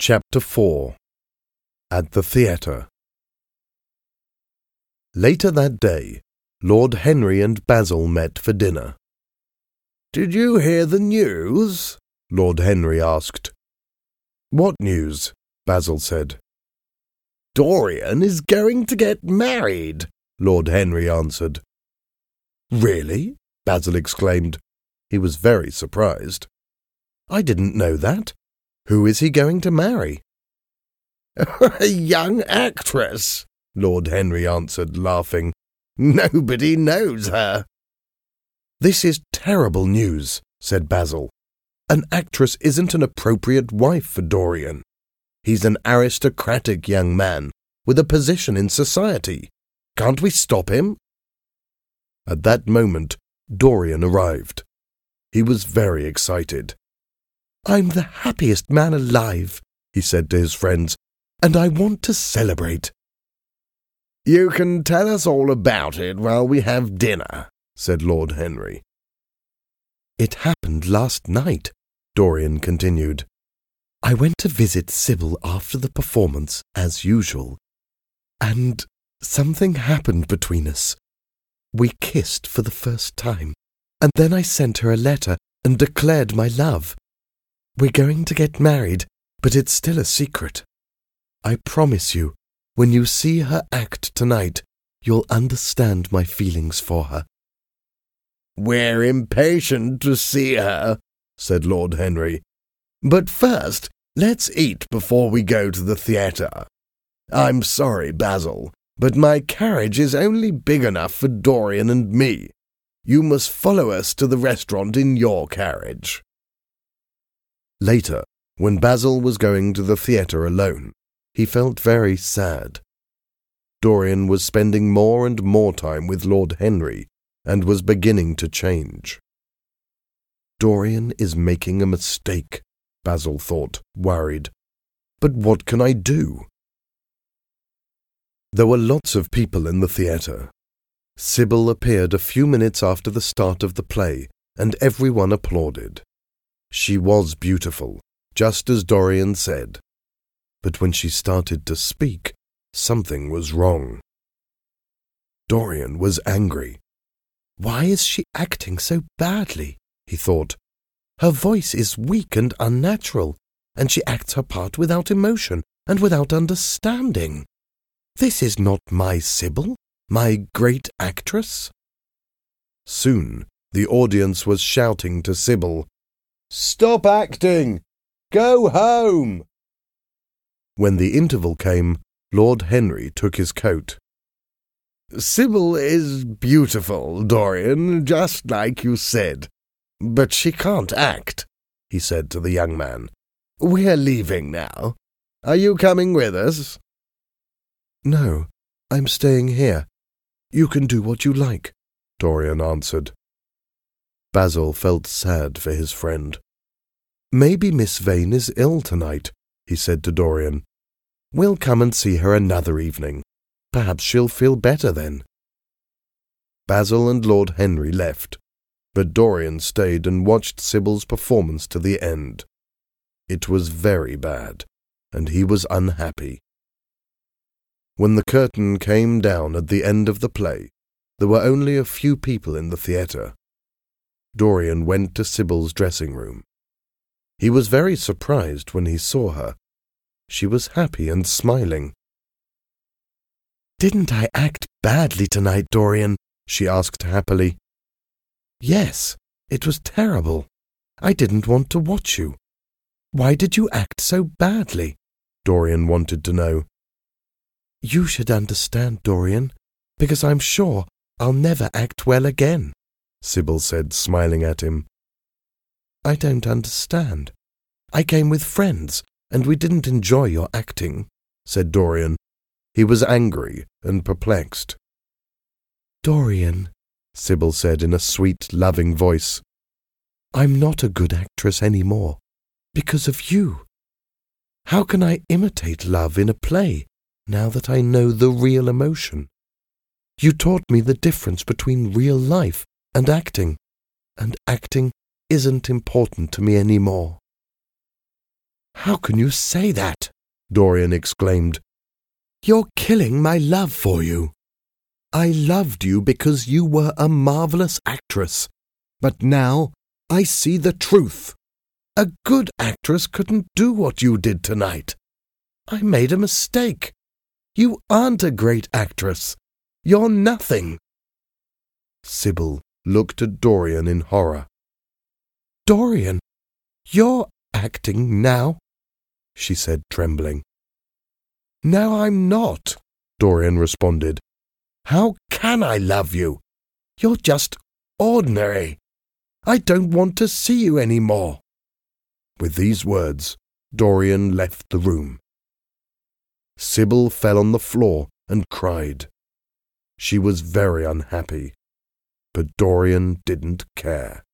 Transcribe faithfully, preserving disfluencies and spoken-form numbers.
Chapter four. At the Theatre. Later that day, Lord Henry and Basil met for dinner. "Did you hear the news?" Lord Henry asked. "What news?" Basil said. "Dorian is going to get married," Lord Henry answered. "Really?" Basil exclaimed. He was very surprised. "I didn't know that. Who is he going to marry?" "A young actress," Lord Henry answered, laughing. "Nobody knows her." "This is terrible news," said Basil. "An actress isn't an appropriate wife for Dorian. He's an aristocratic young man with a position in society. Can't we stop him?" At that moment, Dorian arrived. He was very excited. "I'm the happiest man alive," he said to his friends, "and I want to celebrate." "You can tell us all about it while we have dinner," said Lord Henry. "It happened last night," Dorian continued. "I went to visit Sybil after the performance, as usual, and something happened between us. We kissed for the first time, and then I sent her a letter and declared my love. We're going to get married, but it's still a secret. I promise you, when you see her act tonight, you'll understand my feelings for her." "We're impatient to see her," said Lord Henry. "But first, let's eat before we go to the theatre. I'm sorry, Basil, but my carriage is only big enough for Dorian and me. You must follow us to the restaurant in your carriage." Later, when Basil was going to the theatre alone, he felt very sad. Dorian was spending more and more time with Lord Henry and was beginning to change. "Dorian is making a mistake," Basil thought, worried. "But what can I do?" There were lots of people in the theatre. Sybil appeared a few minutes after the start of the play, and everyone applauded. She was beautiful, just as Dorian said. But when she started to speak, something was wrong. Dorian was angry. "Why is she acting so badly?" he thought. "Her voice is weak and unnatural, and she acts her part without emotion and without understanding. This is not my Sybil, my great actress." Soon the audience was shouting to Sybil, "Stop acting! Go home!" When the interval came, Lord Henry took his coat. "Sybil is beautiful, Dorian, just like you said. But she can't act," he said to the young man. "We're leaving now. Are you coming with us?" "No, I'm staying here. You can do what you like," Dorian answered. Basil felt sad for his friend. "Maybe Miss Vane is ill tonight," he said to Dorian. "We'll come and see her another evening. Perhaps she'll feel better then." Basil and Lord Henry left, but Dorian stayed and watched Sybil's performance to the end. It was very bad, and he was unhappy. When the curtain came down at the end of the play, there were only a few people in the theatre. Dorian went to Sybil's dressing room. He was very surprised when he saw her. She was happy and smiling. "Didn't I act badly tonight, Dorian?" she asked happily. "Yes, it was terrible. I didn't want to watch you. Why did you act so badly?" Dorian wanted to know. "You should understand, Dorian, because I'm sure I'll never act well again," Sybil said, smiling at him. "I don't understand. I came with friends, and we didn't enjoy your acting," said Dorian. He was angry and perplexed. "Dorian," Sybil said in a sweet, loving voice, "I'm not a good actress any more, because of you. How can I imitate love in a play now that I know the real emotion? You taught me the difference between real life and acting, and acting isn't important to me any more." "How can you say that?" Dorian exclaimed. "You're killing my love for you. I loved you because you were a marvelous actress, but now I see the truth. A good actress couldn't do what you did tonight. I made a mistake. You aren't a great actress. You're nothing." Sybil looked at Dorian in horror. "Dorian, you're acting now?" she said, trembling. "No, I'm not," Dorian responded. "How can I love you? You're just ordinary. I don't want to see you any more." With these words, Dorian left the room. Sybil fell on the floor and cried. She was very unhappy, but Dorian didn't care.